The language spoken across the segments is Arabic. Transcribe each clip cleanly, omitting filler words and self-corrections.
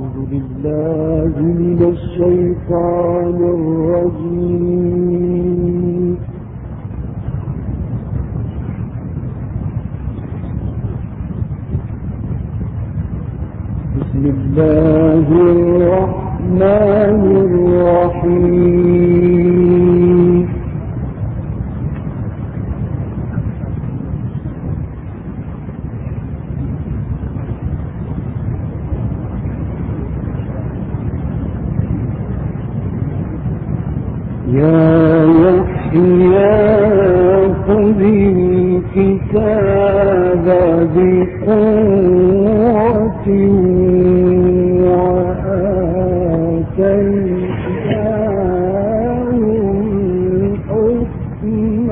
أعوذ بالله من الشيطان الرجيم. بسم الله الرحمن الرحيم. يا يحيى خذ الكتاب بقوة وآتيناه الحكم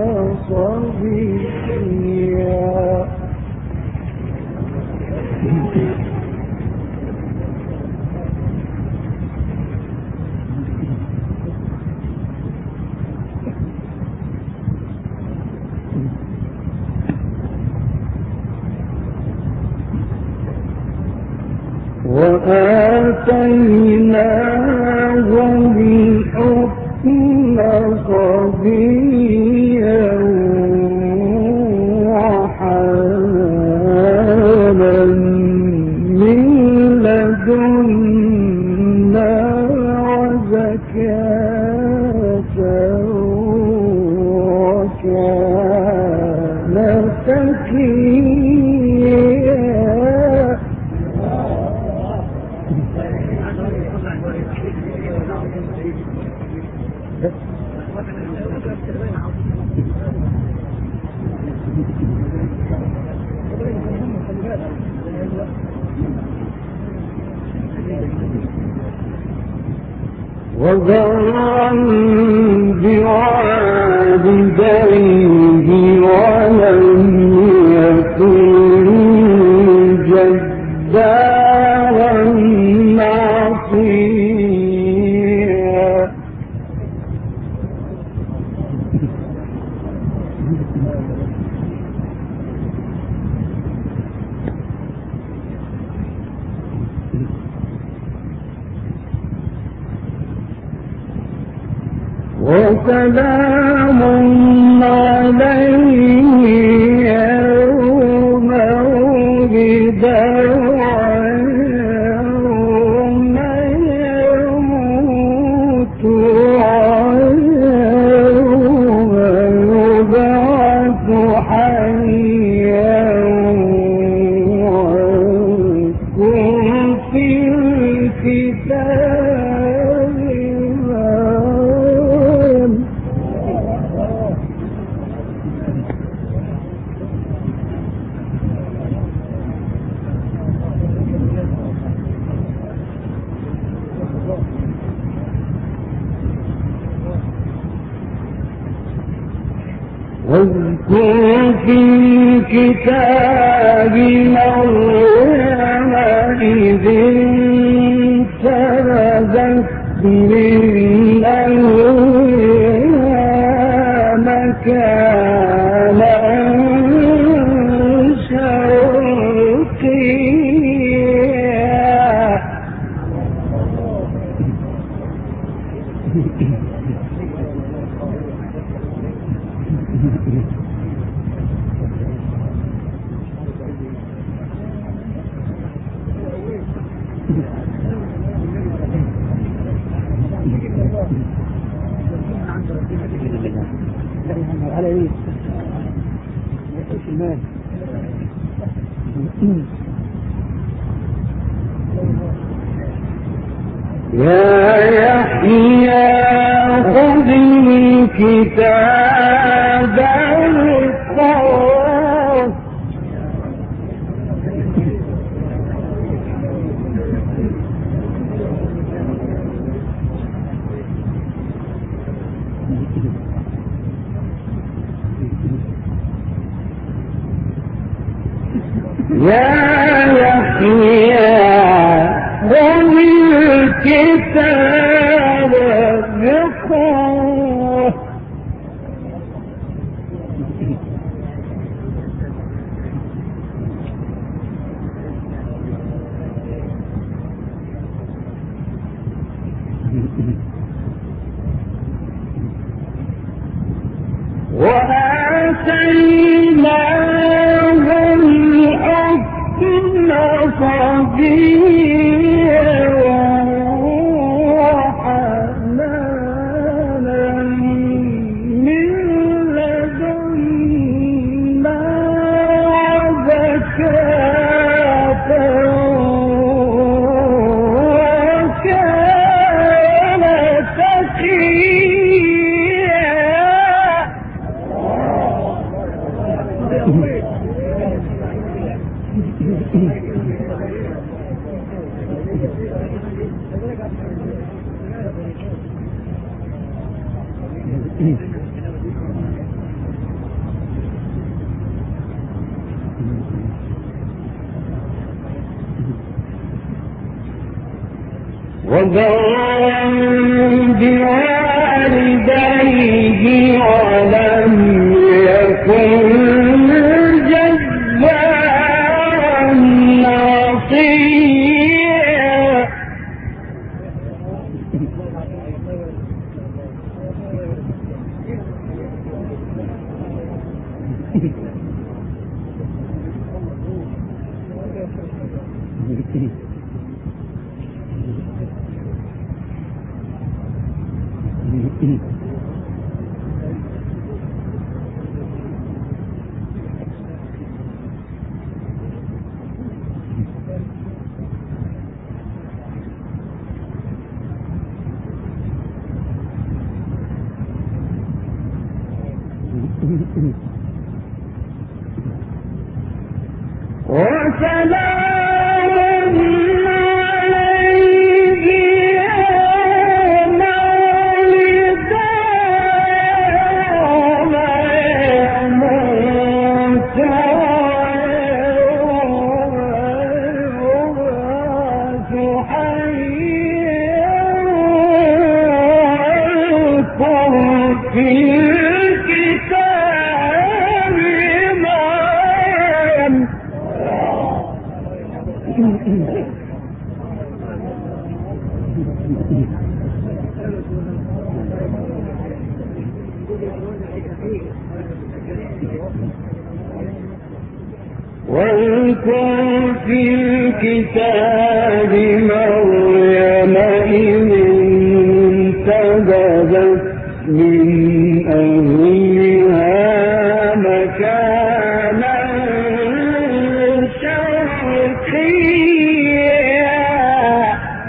صبيا. وآتيناه الحكم صبيا وحنانا من لدنا وزكاة وكان تقيا. وبرا بوالديه ولم يكن جبارا عصيا. وسلام عليه يوم ولد ويوم يموت ويوم يبعث حيا واذكر في الكتاب واذكر في الكتاب مريم إذ انتبذت من أهلها مكانا شرقيا. يا يحيى خذ الكتاب بقوة يا يحيى خذ الكتاب بقوة وبرا بوالديه ولم يكن جبارا عصيا. وسلام عليه يوم ولد ويوم يموت ويبعث حيا ويذكر في الكتاب مريم. واذكر في الكتاب مريم إذ انتبذت من أهلها مكانا شرقيا.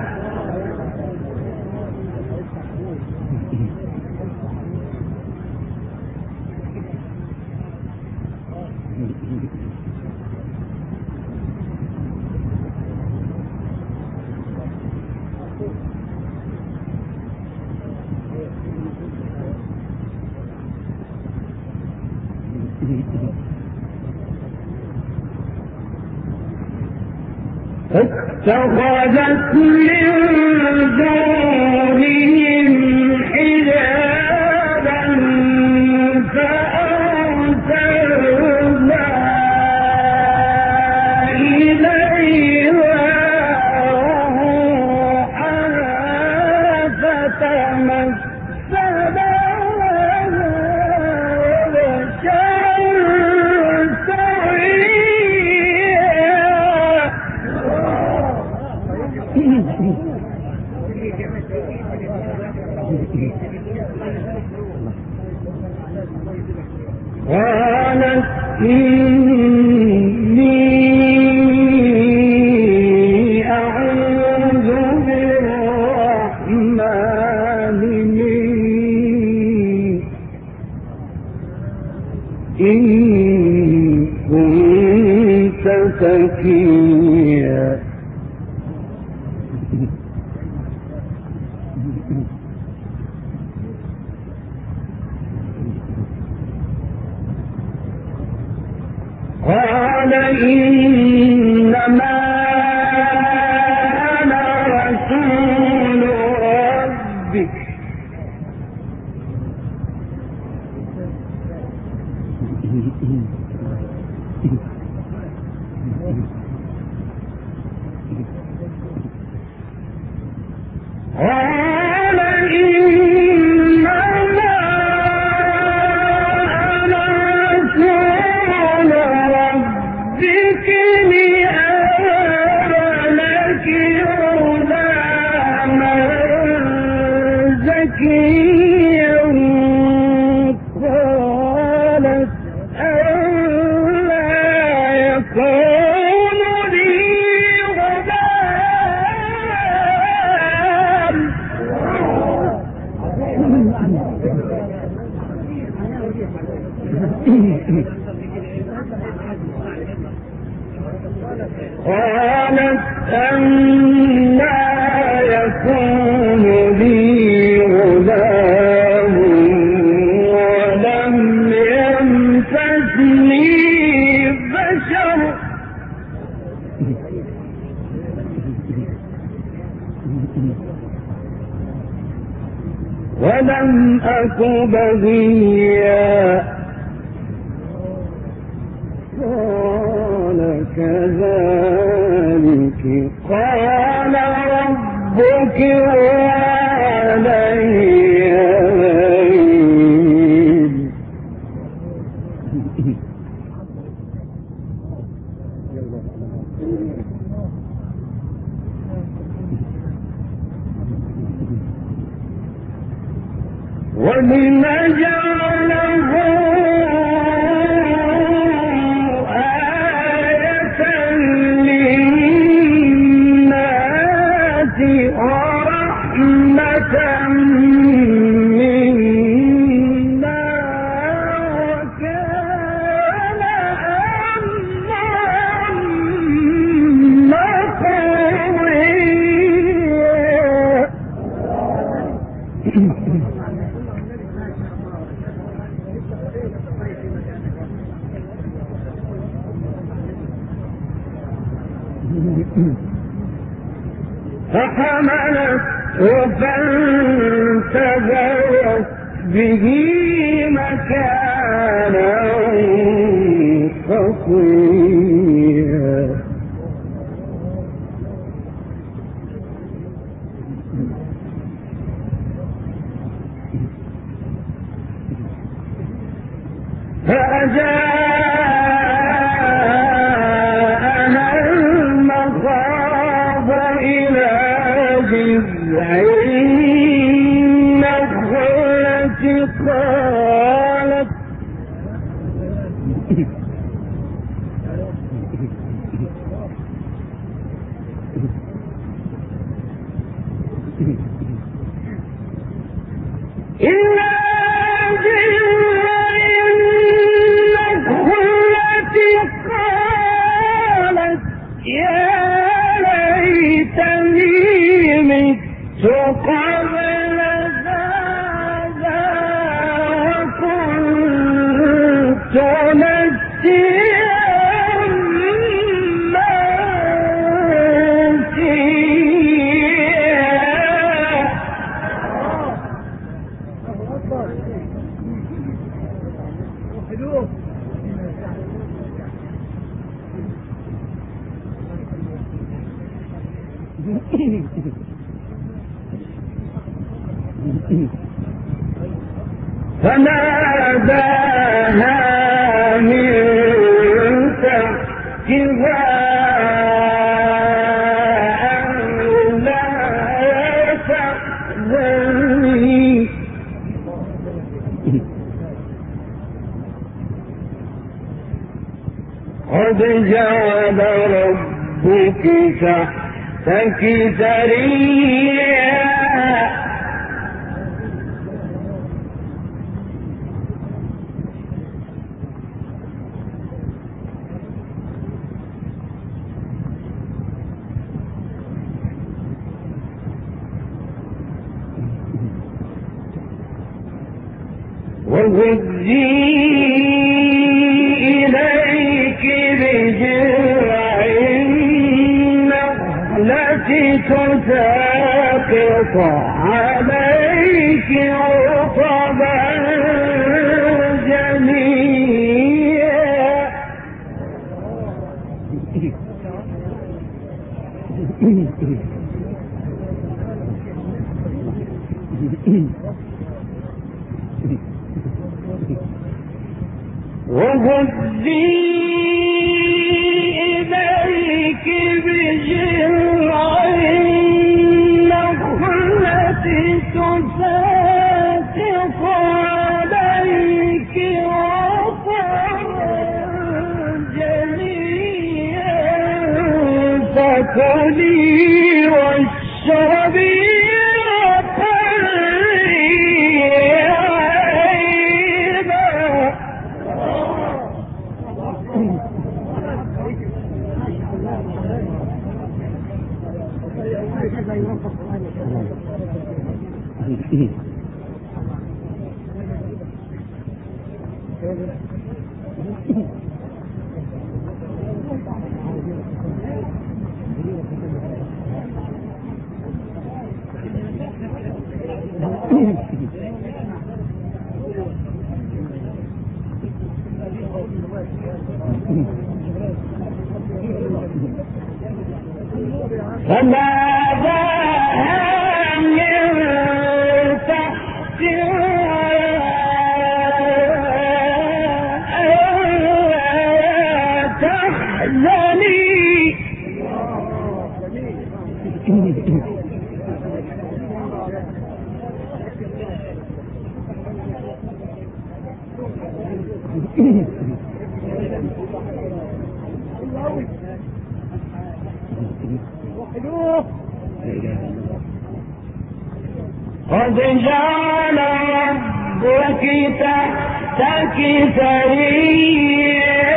اتخذت من دونهم حجابا فأرسلنا إليها روحنا فتمثل لها بشرا قالت إني أعوذ بالرحمن منك إن كنت تقيا. قال إنما أنا رسول ربك قال إنما أنا قالت أنى يكون لي غلام ولم يمسسني بشر ولم أك بغيا قال كذلك قال ربك وعلي هين ومن جعله آية للناس ورحمة منا وكان أمرا مقضيا. فحملته فانتبذت به مكانا قصيا فأجاءها المخاض إلى جذع النخلة قالت يا ليتني مت قبل هذا وكنت نسيا منسيا. فناداها من تحتها ألا تحزني قد جعل ربك تحتك سريا وهزي إليك بجذع النخلة تساقط عليك رطبا جنيا وهزي إليك بجذع النخلة تساقط عليك رطبا جنيا فكلي واشربي وقري عينا فماذا من تحتها تحزني قد جعل ربك تحتك سريا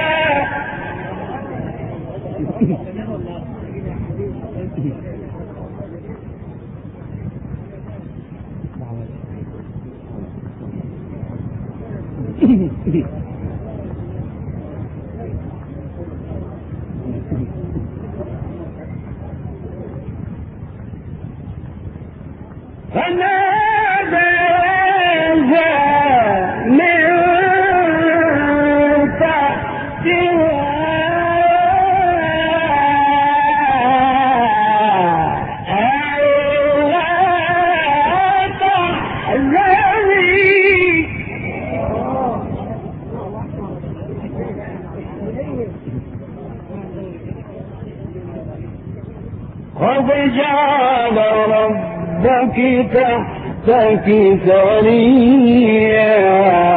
فناداها من تحتها ألا تحزني قد جعل ربك تحتك سريا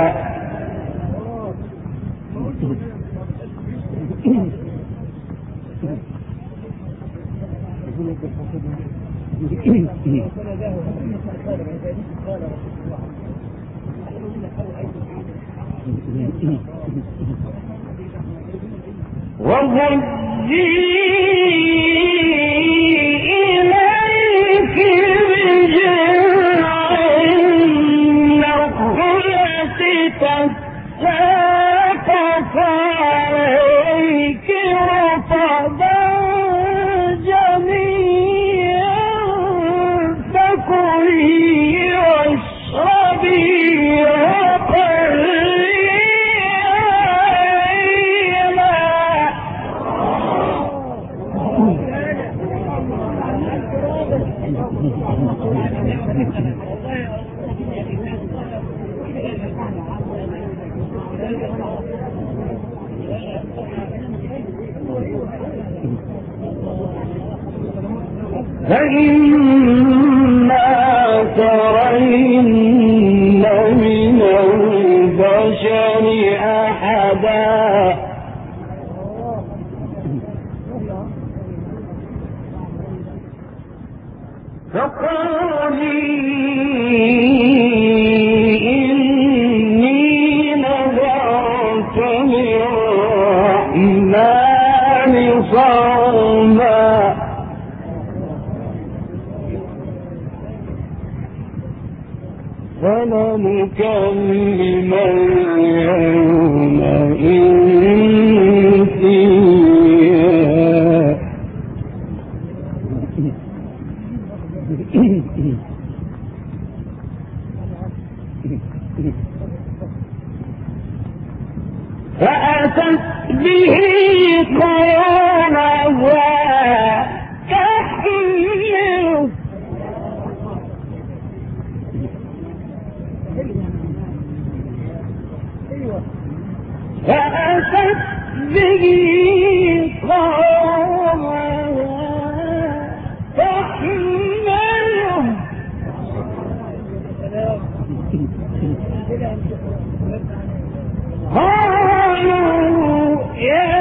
وهزي إليك بجذع النخلة تساقط عليك رطبا جنيا فكلي واشربي وقري فإما ترين من البشر أحدا فقولي إني نذرت للرحمن صوما فلنكلم اليوم إنسيا فأتت به قومها تحمله فأتت به قومها تحمله قالوا يا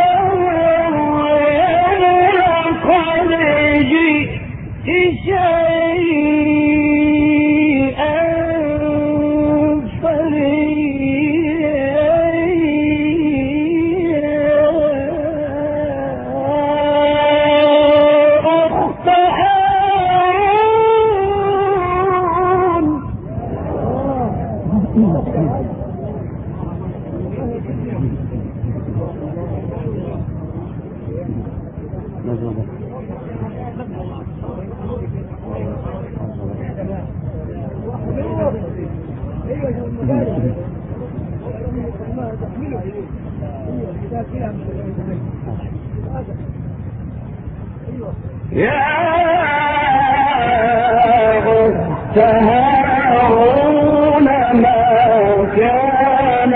لقد جئت شيئا فريا يا أخت هارون ما كان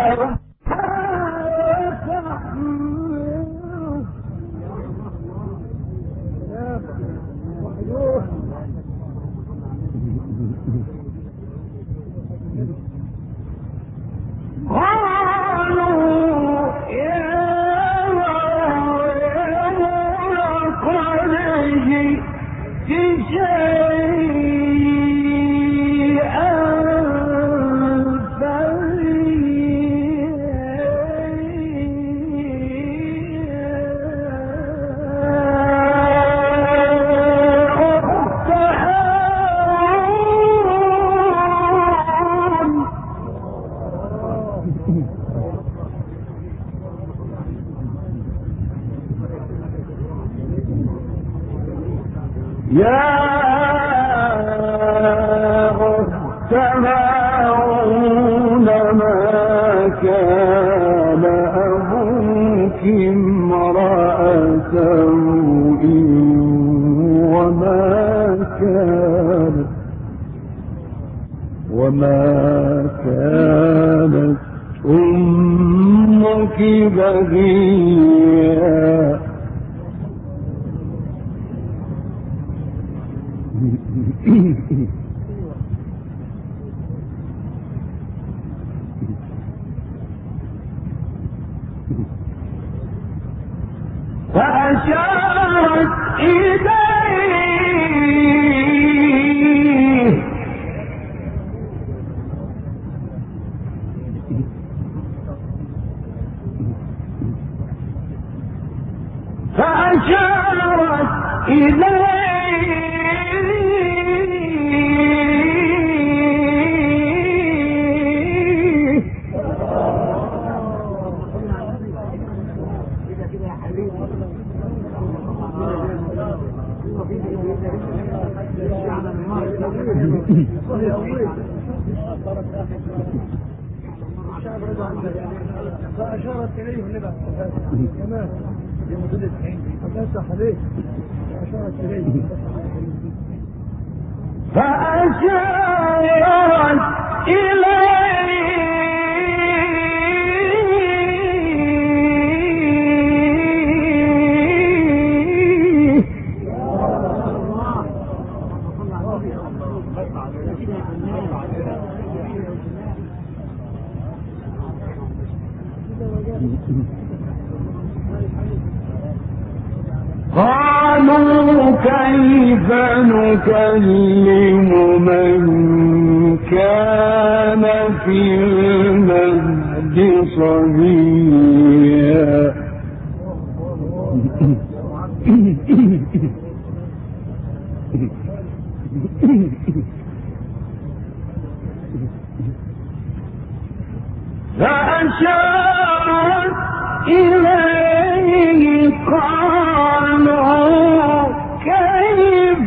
وما كانت أمك بغيا فأشارت إليه فأشارت إليه كمان ففتح عليه فأشارت إليه قالوا كيف نكلم من كان في المهد صبيا فأشارت إليه قالوا كيف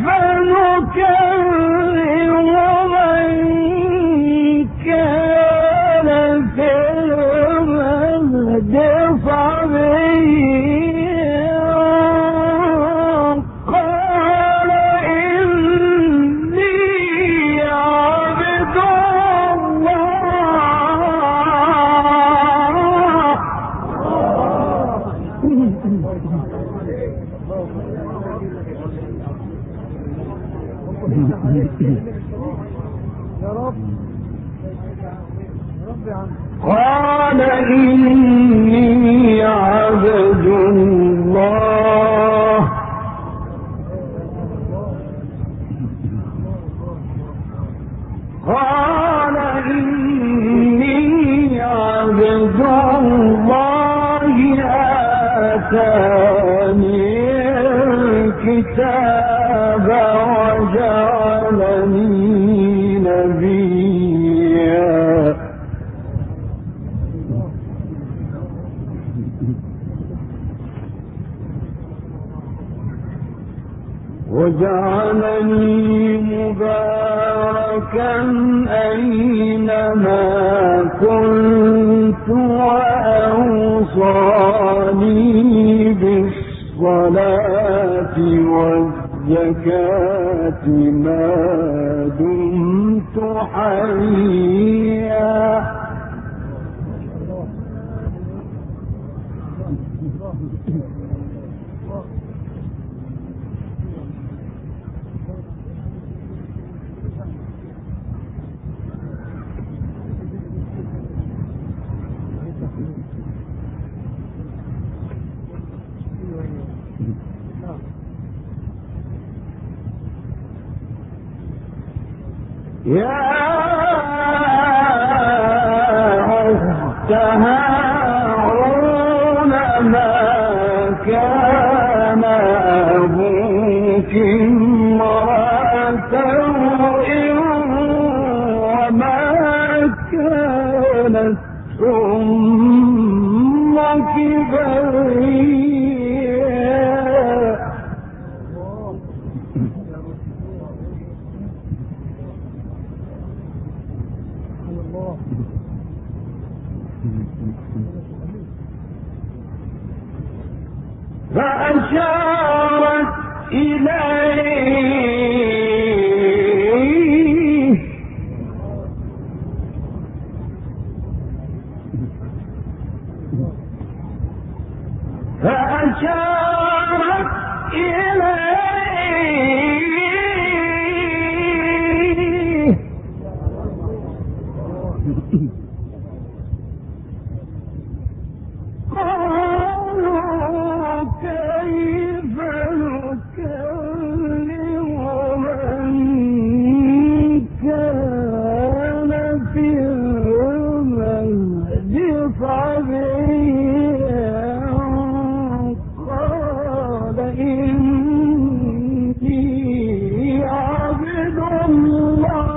نكلم من كان في المهد صبيا قال إني عبد قال إني عبد الله قال إني عبد الله آتاني الكتاب وجعلني نبيا وجعلني مباركا أينما كنت وأوصاني بالصلاة والزكاة ما دمت حيا. يا أخت هارون ما كان أبوك امرأ سوء وما كانت أمك بغيا. فأشارت إليه فأشارت إليه قالوا كيف نكلم من كان في المهد صبيا. قال إني عبد الله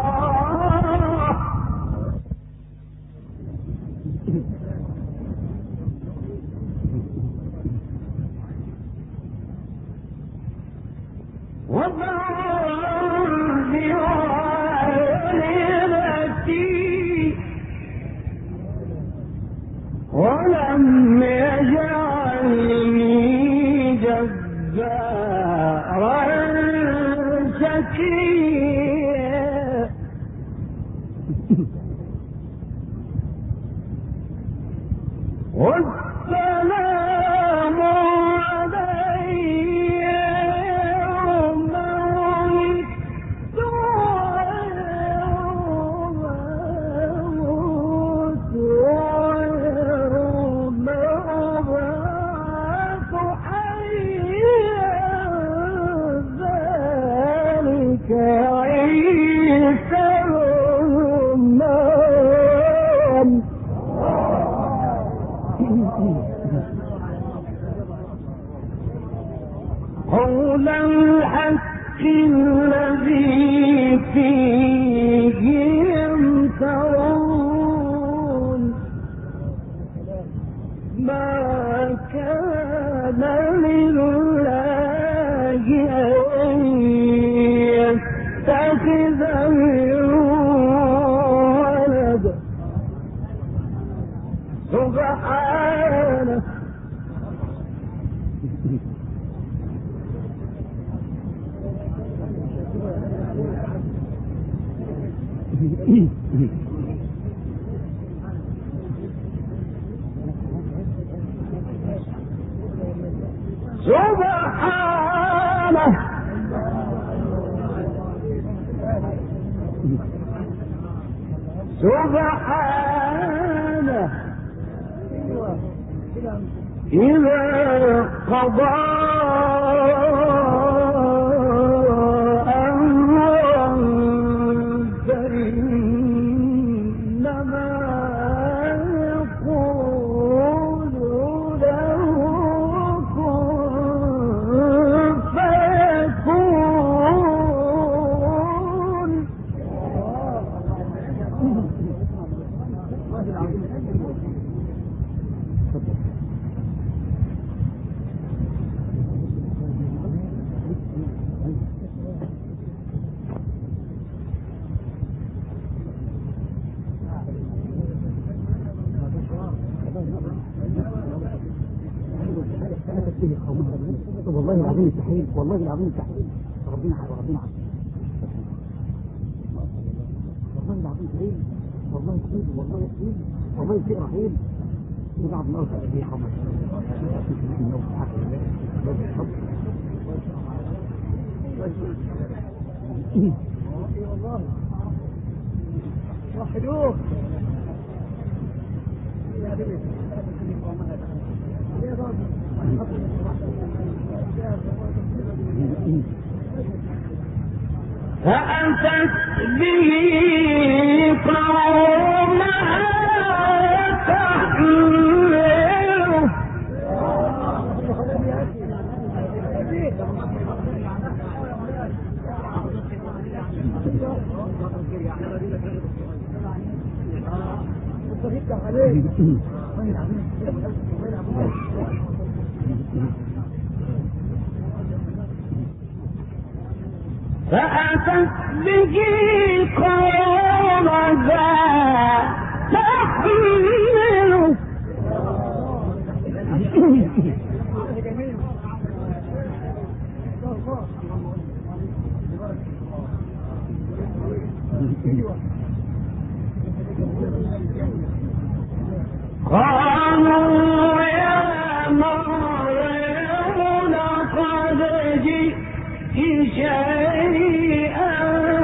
وبر بوالدتي ولم يجعلني جبارا شقيا. والسلام علي يوم ولدت ويوم أموت ويوم أبعث حيا. ذلك عيسى ابن مريم. قول الحق الذي فيه يمترون. ما كان لله أن يتخذ من ولد سبحانه سبحانه سبحانه إذا قضى أمرا فإنما يقول له كن فيكون. ايه قومها طب والله العظيم مستحيل والله العظيم مستحيل ربنا والله العظيم كريم والله كريم والله كريم والله شيء رهيب بعض الناس دي حمد والله وحدوه يا بني يا بابا فأتت به قومها تحمله فأتت به قومها تحمله قالوا يا مريم لقد جئت شيئا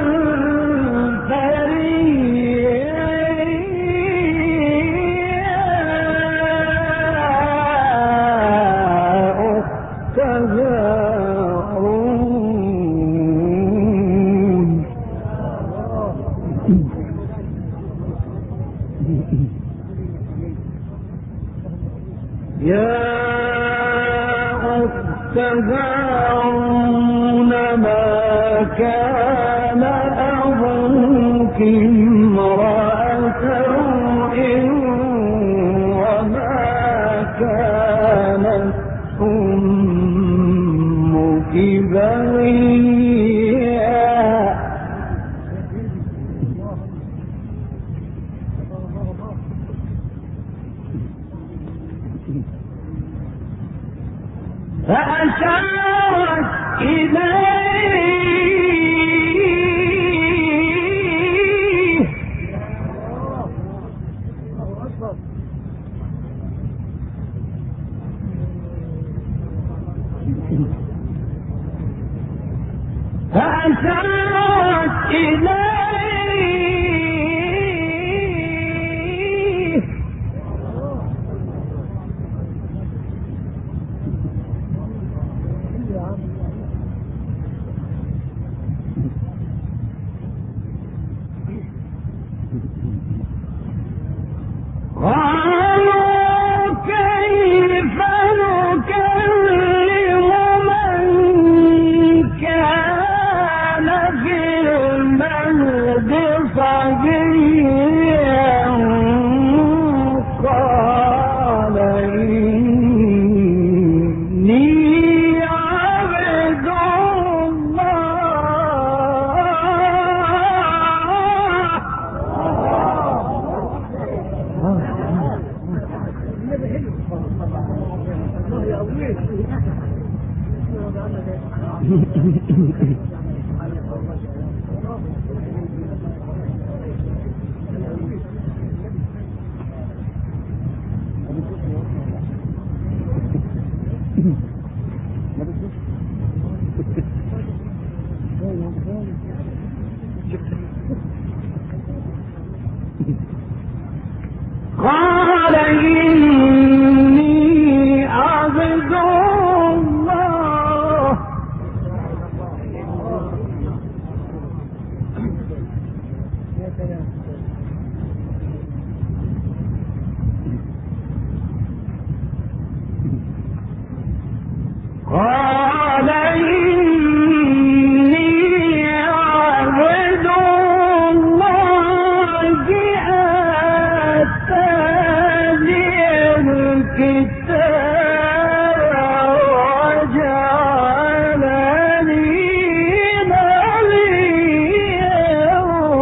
فريا تهارون يا أخت هارون ما كان أبوك امرأة سوء وما كانت أمك بغيا فأشارت إليه فأشارت إليه قالوا كيف نكلم من كان في المهد صبيا قال إني عبد قال إني عبد الله قال إني عبد الله آتاني الكتاب وجعلني نبيا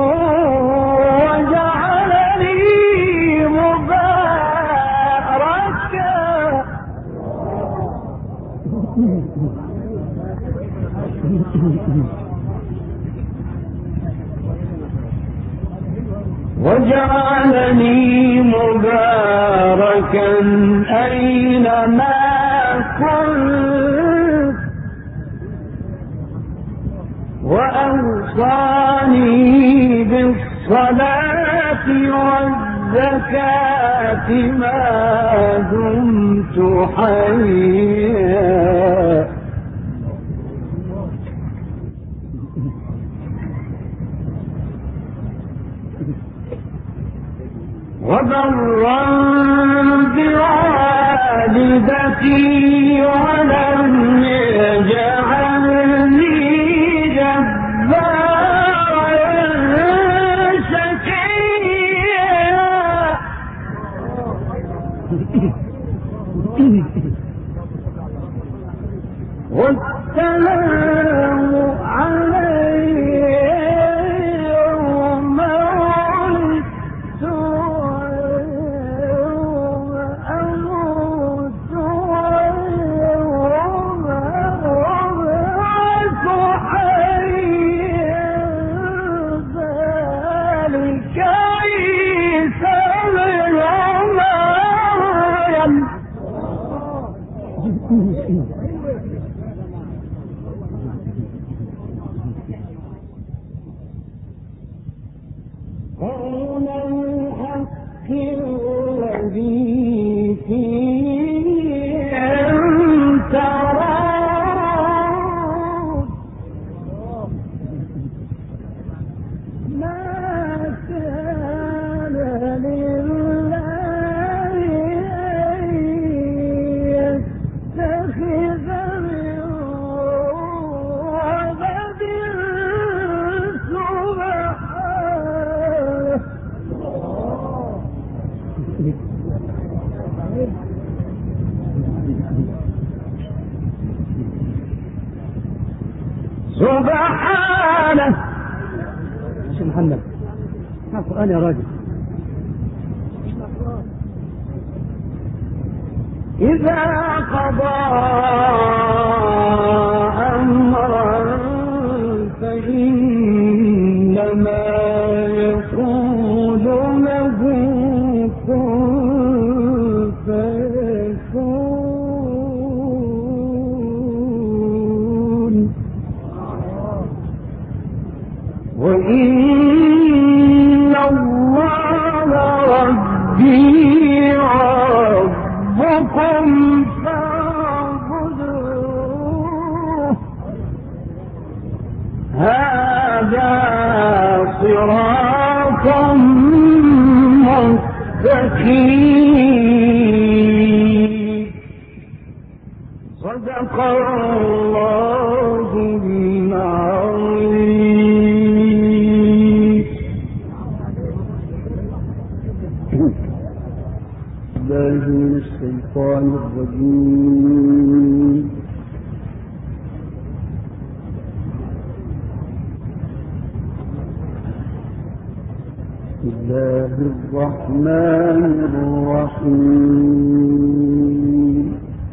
وجعلني مباركا وجعلني مباركا أينما كنت وأوصاني بالصلاة والزكاة ما دمت حيا وبرا بوالدتي ولم يجعلني جبارا شقيا والسلام علي يوم ولدت ويوم أموت ويوم أبعث حيا ذلك عيسى بن مريم. قول الحق الذي فيه أنت راض ما كان لله أن يتخذ من ولد سبحانه. شيخ محمد القرآن يا راجل. إذا قضى أمرا فإنما يقول له كن فيكون. وإن الله ربي ربكم فاعبدوه هذا صراط مستقيم. صدق الله العظيم. الله من الشيطان الرجيم. بسم الله الرحمن الرحيم.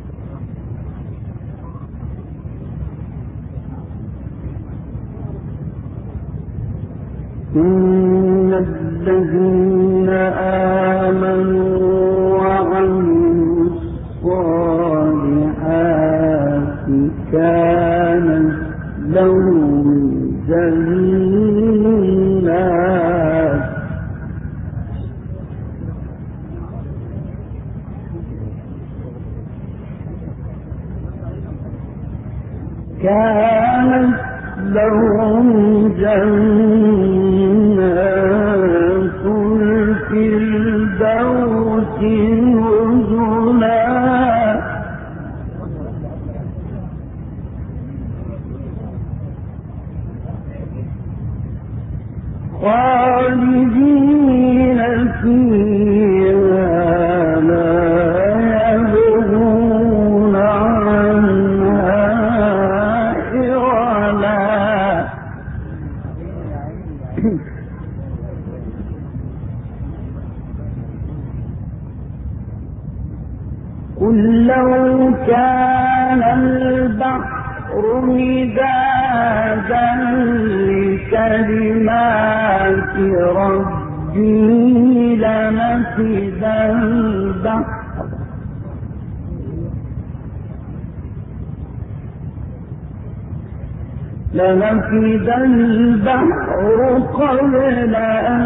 إن الذين آمنوا وعملوا الصالحات كانت لهم جنات الفردوس نزلا. خالدين فيها لا يبغون عنها حولا. قل لو كان البحر مدادا لكلمات ربي لنفد البحر قبل أن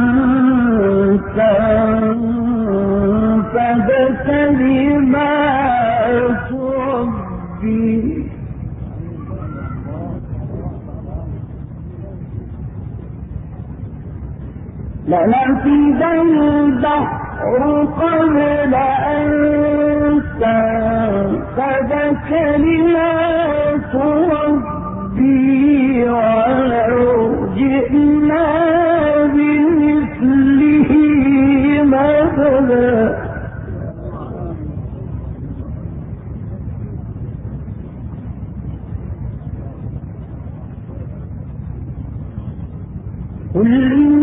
تنفد كلمات ربي لنفد البحر قبل أن تنفد كلمات ربي ولو جئنا بمثله مددا قل